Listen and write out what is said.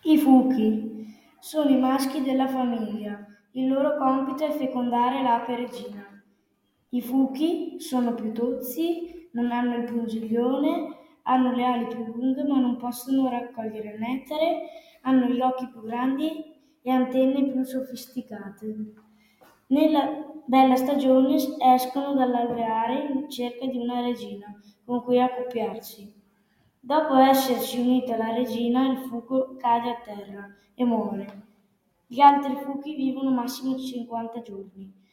I fuchi sono i maschi della famiglia. Il loro compito è fecondare l'ape regina. I fuchi sono più tozzi, non hanno il pungiglione, hanno le ali più lunghe ma non possono raccogliere il nettare, hanno gli occhi più grandi e antenne più sofisticate. Nella bella stagione escono dall'alveare in cerca di una regina con cui accoppiarsi. Dopo essersi unito alla regina, il fuco cade a terra e muore. Gli altri fuchi vivono massimo 50 giorni.